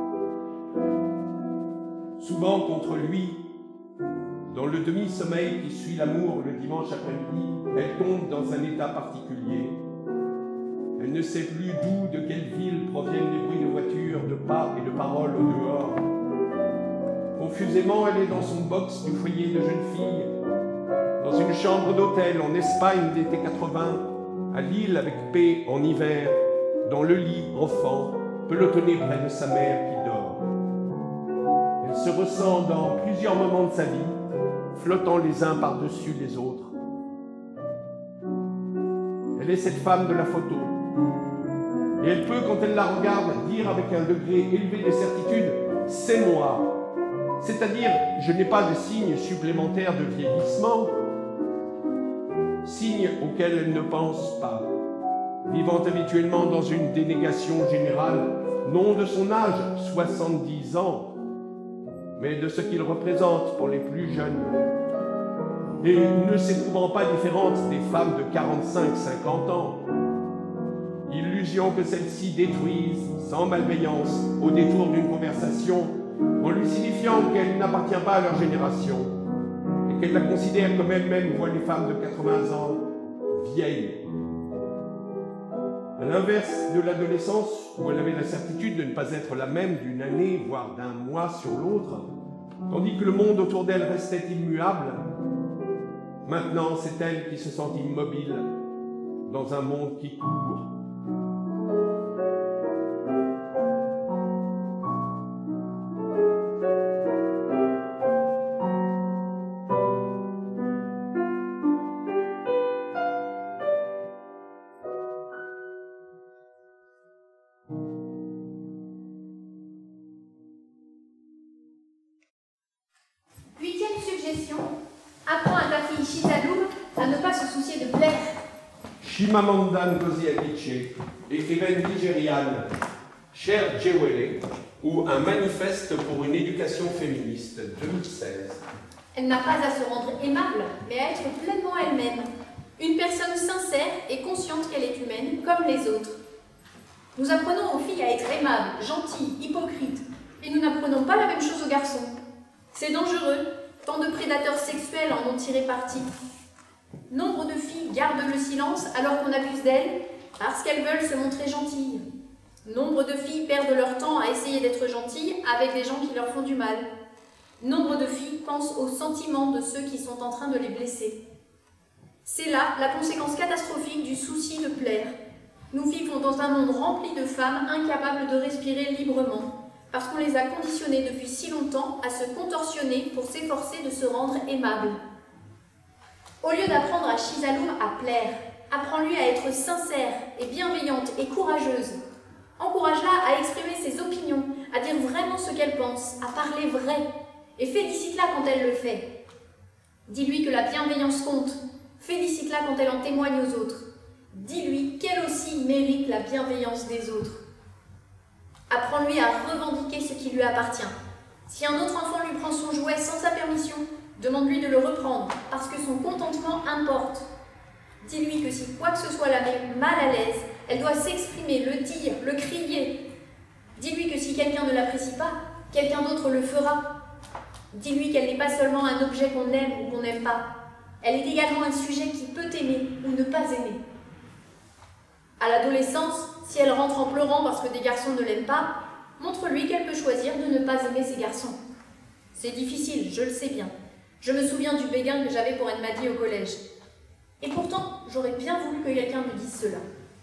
Souvent contre lui, dans le demi-sommeil qui suit l'amour le dimanche après-midi, elle tombe dans un état particulier. Elle ne sait plus d'où, de quelle ville proviennent les bruits de voitures, de pas et de paroles au dehors. Confusément, elle est dans son box du foyer de jeune fille, dans une chambre d'hôtel en Espagne d'été 80, à Lille avec paix en hiver, dans le lit enfant, pelotonné près de sa mère qui dort. Elle se ressent dans plusieurs moments de sa vie, flottant les uns par-dessus les autres. Elle est cette femme de la photo. Et elle peut, quand elle la regarde, dire avec un degré élevé de certitude « c'est moi ». C'est-à-dire, je n'ai pas de signe supplémentaire de vieillissement, signe auquel elle ne pense pas, vivant habituellement dans une dénégation générale, non de son âge, 70 ans, mais de ce qu'il représente pour les plus jeunes, et ne s'éprouvant pas différente des femmes de 45-50 ans. Illusion que celles-ci détruisent, sans malveillance, au détour d'une conversation, en lui signifiant qu'elle n'appartient pas à leur génération, et qu'elle la considère comme elle-même voit les femmes de 80 ans vieilles. À l'inverse de l'adolescence, où elle avait la certitude de ne pas être la même d'une année, voire d'un mois sur l'autre, tandis que le monde autour d'elle restait immuable, maintenant c'est elle qui se sent immobile dans un monde qui court. Apprends à ta fille Shizaloum à ne pas se soucier de plaire. Chimamanda Ngozi Adichie, écrivaine nigériane, Cher Jewele, ou Un manifeste pour une éducation féministe, 2016. Elle n'a pas à se rendre aimable, mais à être pleinement elle-même. Une personne sincère et consciente qu'elle est humaine, comme les autres. Nous apprenons aux filles à être aimables, gentilles, hypocrites, et nous n'apprenons pas la même chose aux garçons. C'est dangereux. Tant de prédateurs sexuels en ont tiré parti. Nombre de filles gardent le silence alors qu'on abuse d'elles parce qu'elles veulent se montrer gentilles. Nombre de filles perdent leur temps à essayer d'être gentilles avec des gens qui leur font du mal. Nombre de filles pensent aux sentiments de ceux qui sont en train de les blesser. C'est là la conséquence catastrophique du souci de plaire. Nous vivons dans un monde rempli de femmes incapables de respirer librement, parce qu'on les a conditionnées depuis si longtemps à se contorsionner pour s'efforcer de se rendre aimables. Au lieu d'apprendre à Shizalum à plaire, apprends-lui à être sincère et bienveillante et courageuse. Encourage-la à exprimer ses opinions, à dire vraiment ce qu'elle pense, à parler vrai, et félicite-la quand elle le fait. Dis-lui que la bienveillance compte, félicite-la quand elle en témoigne aux autres. Dis-lui qu'elle aussi mérite la bienveillance des autres. Apprends-lui à revendiquer ce qui lui appartient. Si un autre enfant lui prend son jouet sans sa permission, demande-lui de le reprendre, parce que son contentement importe. Dis-lui que si quoi que ce soit la met mal à l'aise, elle doit s'exprimer, le dire, le crier. Dis-lui que si quelqu'un ne l'apprécie pas, quelqu'un d'autre le fera. Dis-lui qu'elle n'est pas seulement un objet qu'on aime ou qu'on n'aime pas. Elle est également un sujet qui peut aimer ou ne pas aimer. À l'adolescence, si elle rentre en pleurant parce que des garçons ne l'aiment pas, montre-lui qu'elle peut choisir de ne pas aimer ces garçons. C'est difficile, je le sais bien. Je me souviens du béguin que j'avais pour Enmadi au collège. Et pourtant, j'aurais bien voulu que quelqu'un me dise cela.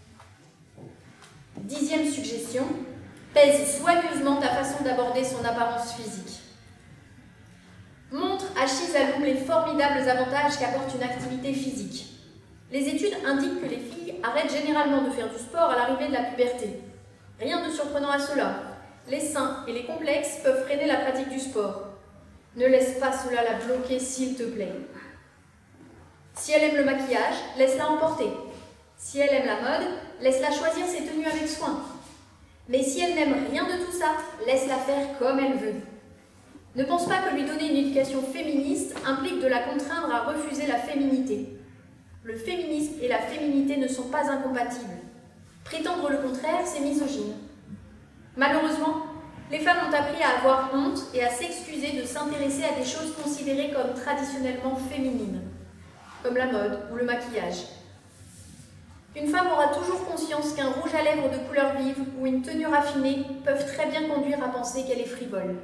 10e suggestion, pèse soigneusement ta façon d'aborder son apparence physique. Montre à Shizalum les formidables avantages qu'apporte une activité physique. Les études indiquent que les filles arrêtent généralement de faire du sport à l'arrivée de la puberté. Rien de surprenant à cela. Les seins et les complexes peuvent freiner la pratique du sport. Ne laisse pas cela la bloquer, s'il te plaît. Si elle aime le maquillage, laisse-la emporter. Si elle aime la mode, laisse-la choisir ses tenues avec soin. Mais si elle n'aime rien de tout ça, laisse-la faire comme elle veut. Ne pense pas que lui donner une éducation féministe implique de la contraindre à refuser la féminité. Le féminisme et la féminité ne sont pas incompatibles. Prétendre le contraire, c'est misogyne. Malheureusement, les femmes ont appris à avoir honte et à s'excuser de s'intéresser à des choses considérées comme traditionnellement féminines, comme la mode ou le maquillage. Une femme aura toujours conscience qu'un rouge à lèvres de couleur vive ou une tenue raffinée peuvent très bien conduire à penser qu'elle est frivole.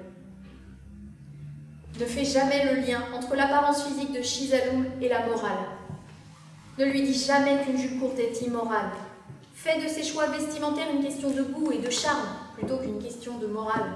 Ne fais jamais le lien entre l'apparence physique de Shizalum et la morale. Ne lui dis jamais qu'une jupe courte est immorale. Fais de ses choix vestimentaires une question de goût et de charme, plutôt qu'une question de morale.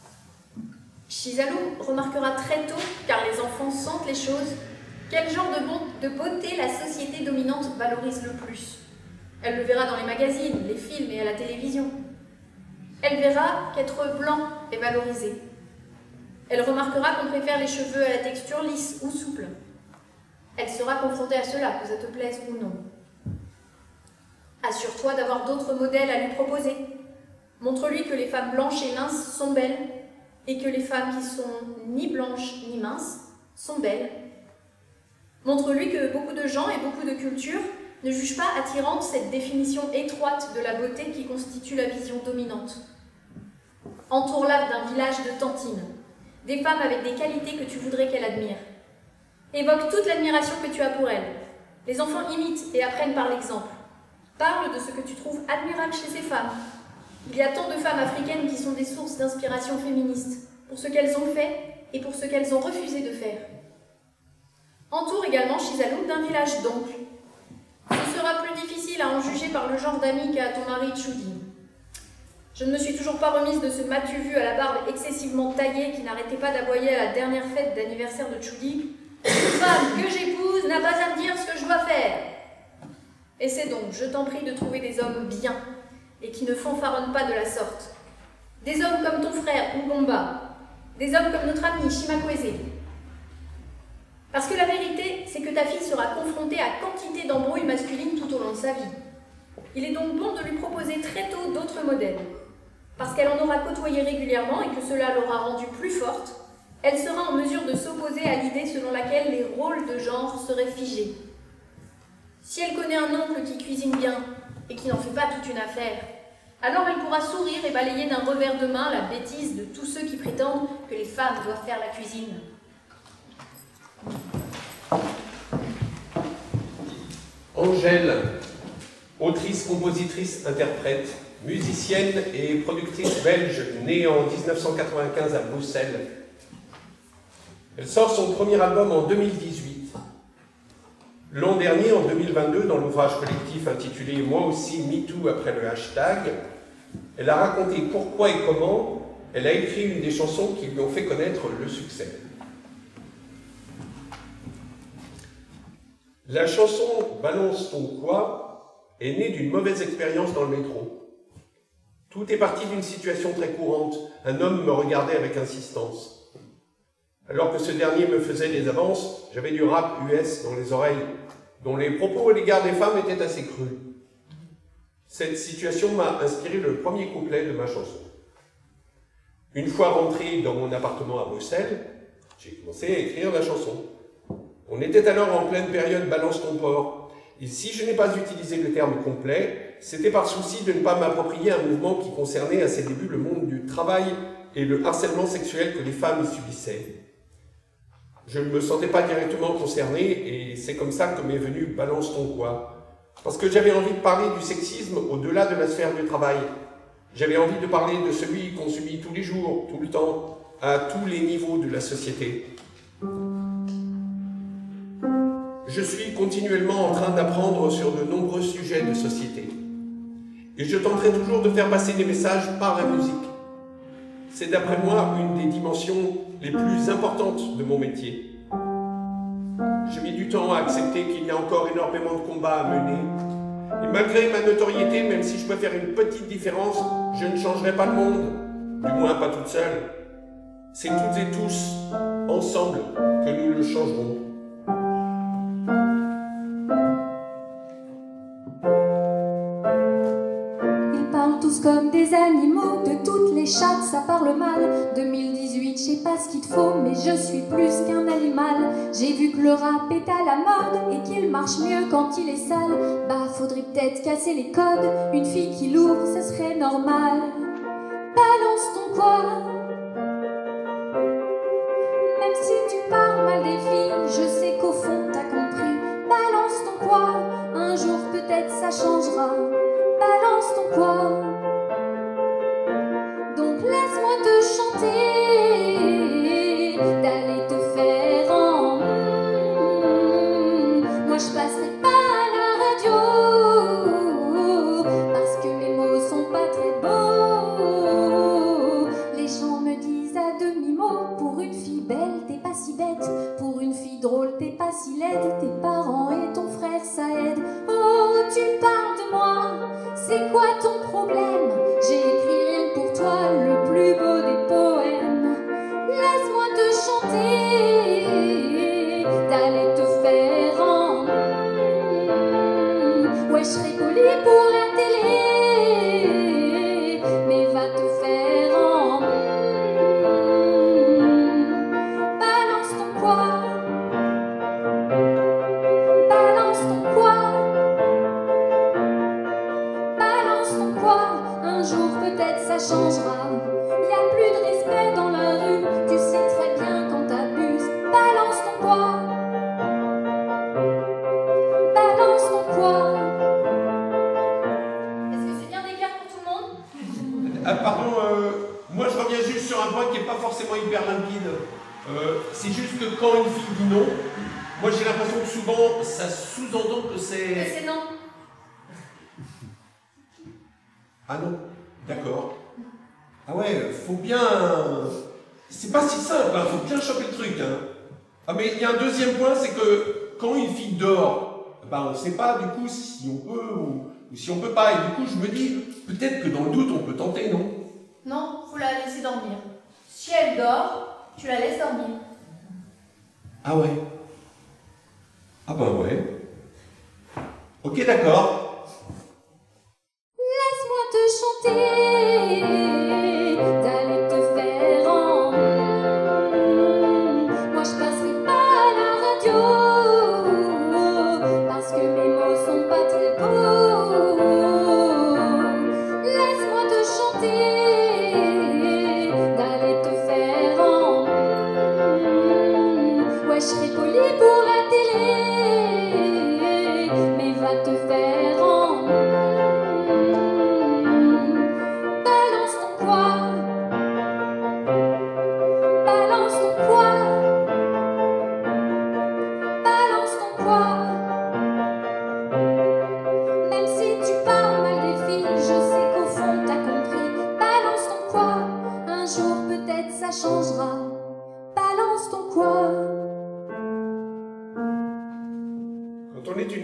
Shizalum remarquera très tôt, car les enfants sentent les choses, quel genre de beauté la société dominante valorise le plus. Elle le verra dans les magazines, les films et à la télévision. Elle verra qu'être blanc est valorisé. Elle remarquera qu'on préfère les cheveux à la texture lisse ou souple. Elle sera confrontée à cela, que ça te plaise ou non. Assure-toi d'avoir d'autres modèles à lui proposer. Montre-lui que les femmes blanches et minces sont belles et que les femmes qui sont ni blanches ni minces sont belles. Montre-lui que beaucoup de gens et beaucoup de cultures ne jugent pas attirante cette définition étroite de la beauté qui constitue la vision dominante. Entoure-la d'un village de tantines, des femmes avec des qualités que tu voudrais qu'elle admire. Évoque toute l'admiration que tu as pour elle. Les enfants imitent et apprennent par l'exemple. Parle de ce que tu trouves admirable chez ces femmes. Il y a tant de femmes africaines qui sont des sources d'inspiration féministe, pour ce qu'elles ont fait et pour ce qu'elles ont refusé de faire. Entoure également Shizalum d'un village d'oncles. Ce sera plus difficile à en juger par le genre d'amis qu'a ton mari Tchoudi. Je ne me suis toujours pas remise de ce m'as-tu vu à la barbe excessivement taillée qui n'arrêtait pas d'aboyer à la dernière fête d'anniversaire de Tchoudi. Une femme que j'épouse n'a pas à me dire ce que je dois faire. Essaie donc, je t'en prie, de trouver des hommes bien et qui ne fanfaronnent pas de la sorte. Des hommes comme ton frère Ngomba, des hommes comme notre ami Chimakweze. Parce que la vérité, c'est que ta fille sera confrontée à quantité d'embrouilles masculines tout au long de sa vie. Il est donc bon de lui proposer très tôt d'autres modèles. Parce qu'elle en aura côtoyé régulièrement et que cela l'aura rendue plus forte, elle sera en mesure de s'opposer à l'idée selon laquelle les rôles de genre seraient figés. Si elle connaît un oncle qui cuisine bien et qui n'en fait pas toute une affaire, alors elle pourra sourire et balayer d'un revers de main la bêtise de tous ceux qui prétendent que les femmes doivent faire la cuisine. Angèle, autrice, compositrice, interprète, musicienne et productrice belge, née en 1995 à Bruxelles. Elle sort son premier album en 2018. L'an dernier, en 2022, dans l'ouvrage collectif intitulé « Moi aussi, MeToo après le hashtag », elle a raconté pourquoi et comment elle a écrit une des chansons qui lui ont fait connaître le succès. La chanson « Balance ton quoi » est née d'une mauvaise expérience dans le métro. Tout est parti d'une situation très courante. Un homme me regardait avec insistance. Alors que ce dernier me faisait des avances, j'avais du rap US dans les oreilles, dont les propos à l'égard des femmes étaient assez crus. Cette situation m'a inspiré le premier couplet de ma chanson. Une fois rentré dans mon appartement à Bruxelles, j'ai commencé à écrire la chanson. On était alors en pleine période balance ton porc, et si je n'ai pas utilisé le terme complet, c'était par souci de ne pas m'approprier un mouvement qui concernait à ses débuts le monde du travail et le harcèlement sexuel que les femmes y subissaient. Je ne me sentais pas directement concerné, et c'est comme ça que m'est venu « Balance ton quoi ». Parce que j'avais envie de parler du sexisme au-delà de la sphère du travail. J'avais envie de parler de celui qu'on subit tous les jours, tout le temps, à tous les niveaux de la société. Je suis continuellement en train d'apprendre sur de nombreux sujets de société. Et je tenterai toujours de faire passer des messages par la musique. C'est d'après moi une des dimensions les plus importantes de mon métier. J'ai mis du temps à accepter qu'il y a encore énormément de combats à mener. Et malgré ma notoriété, même si je peux faire une petite différence, je ne changerai pas le monde, du moins pas toute seule. C'est toutes et tous, ensemble, que nous le changerons. Comme des animaux, de toutes les chattes ça parle mal. 2018, je sais pas ce qu'il te faut, mais je suis plus qu'un animal. J'ai vu que le rap est à la mode et qu'il marche mieux quand il est sale. Bah faudrait peut-être casser les codes, une fille qui l'ouvre, ça serait normal. Balance ton quoi. Même si tu parles mal des filles, je sais qu'au fond t'as compris. Balance ton quoi, un jour peut-être ça changera. Balance ton quoi. Laisse-moi te chanter, d'aller te faire en Moi je passerai pas à la radio, parce que mes mots sont pas très beaux. Les gens me disent à demi-mot, pour une fille belle t'es pas si bête, pour une fille drôle t'es pas si laide, tes parents et ton frère ça aide. Oh tu parles de moi, c'est quoi ton problème? J'ai écrit rien que pour toi le plus beau des poèmes. Laisse-moi te chanter, d'aller te faire en ouais je serai polie pour la télé, mais va te faire en balance ton quoi. Balance ton quoi. Balance ton quoi. Un jour peut-être ça changera. Y a plus de respect dans la rue, tu sais très bien quand t'abuses. Balance ton quoi. Balance ton quoi. Est-ce que c'est bien clair pour tout le monde? Ah, pardon, moi je reviens juste sur un point qui n'est pas forcément hyper limpide. C'est juste que quand une fille dit non, moi j'ai l'impression que souvent ça sous-entend que c'est... Mais c'est non. Ah non, d'accord. Ah ouais, faut bien... C'est pas si simple, hein, faut bien choper le truc. Hein. Ah mais il y a un deuxième point, c'est que quand une fille dort, bah, on ne sait pas du coup si on peut ou si on peut pas. Et du coup je me dis, peut-être que dans le doute on peut tenter, non? Non, faut la laisser dormir. Si elle dort, tu la laisses dormir. Ah ouais. Ah bah ouais. Ok, d'accord. Laisse-moi te chanter, d'aller te faire en moi je passerai pas à la radio, parce que mes mots sont pas très beaux. Laisse-moi te chanter, d'aller te faire en ouais je serai polie pour la télé, mais va te faire en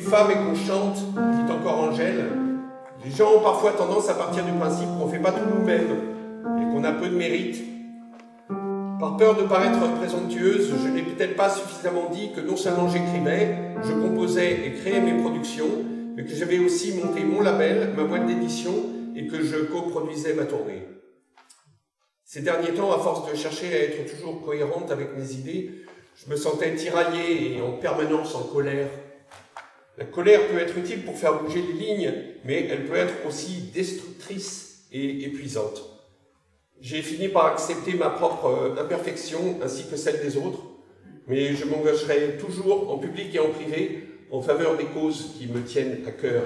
femme et qu'on chante, dit encore Angèle, les gens ont parfois tendance à partir du principe qu'on ne fait pas tout nous-mêmes et qu'on a peu de mérite. Par peur de paraître présomptueuse, je n'ai peut-être pas suffisamment dit que non seulement j'écrivais, je composais et créais mes productions, mais que j'avais aussi monté mon label, ma boîte d'édition, et que je coproduisais ma tournée. Ces derniers temps, à force de chercher à être toujours cohérente avec mes idées, je me sentais tiraillé et en permanence en colère. La colère peut être utile pour faire bouger les lignes, mais elle peut être aussi destructrice et épuisante. J'ai fini par accepter ma propre imperfection ainsi que celle des autres, mais je m'engagerai toujours en public et en privé en faveur des causes qui me tiennent à cœur.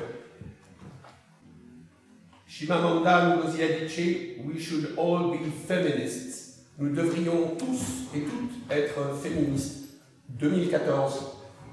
Chimamanda Ngozi Adichie, we should all be feminists. Nous devrions tous et toutes être féministes. 2014.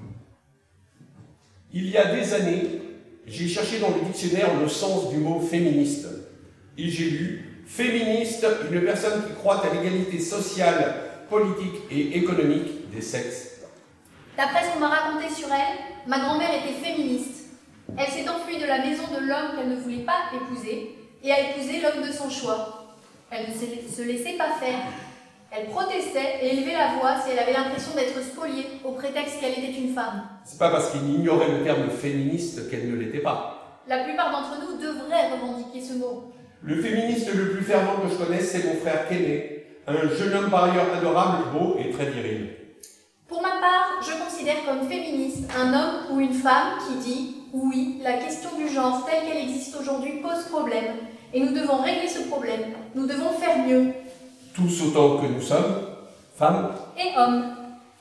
Il y a des années, j'ai cherché dans le dictionnaire le sens du mot féministe. Et j'ai lu « féministe, une personne qui croit à l'égalité sociale, politique et économique des sexes ». D'après ce qu'on m'a raconté sur elle, ma grand-mère était féministe. Elle s'est enfuie de la maison de l'homme qu'elle ne voulait pas épouser et a épousé l'homme de son choix. Elle ne se laissait pas faire. Elle protestait et élevait la voix si elle avait l'impression d'être spoliée au prétexte qu'elle était une femme. C'est pas parce qu'il ignorait le terme féministe qu'elle ne l'était pas. La plupart d'entre nous devraient revendiquer ce mot. Le féministe le plus fervent que je connaisse, c'est mon frère Kené, un jeune homme par ailleurs adorable, beau et très viril. Pour ma part, je considère comme féministe un homme ou une femme qui dit « oui, la question du genre telle qu'elle existe aujourd'hui pose problème et nous devons régler ce problème, nous devons faire mieux. » Tous autant que nous sommes, femmes et hommes.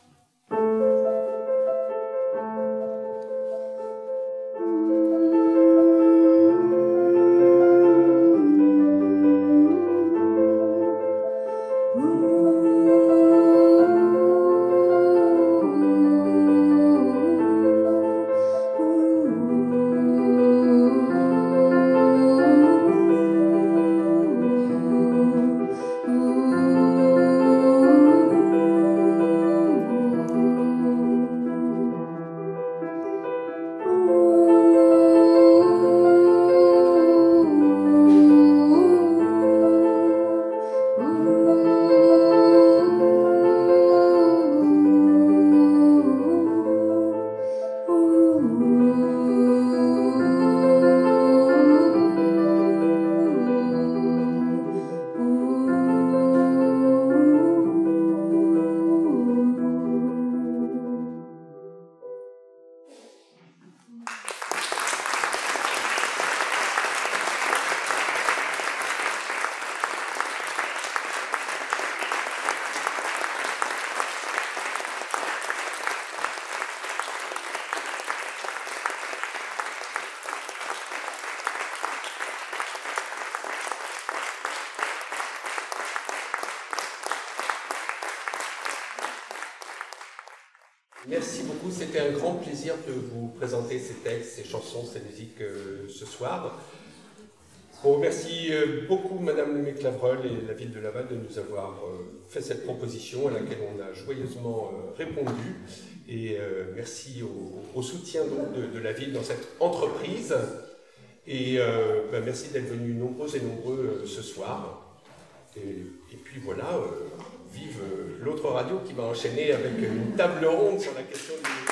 Merci beaucoup, c'était un grand plaisir de vous présenter ces textes, ces chansons, ces musiques ce soir. On remercie beaucoup Madame Lemay-Clavreul et la ville de Laval de nous avoir fait cette proposition à laquelle on a joyeusement répondu. Et merci au soutien donc, de la ville dans cette entreprise. Et merci d'être venus nombreux et nombreux ce soir. Et puis voilà, vive l'autre radio qui va enchaîner avec une table ronde sur la question du...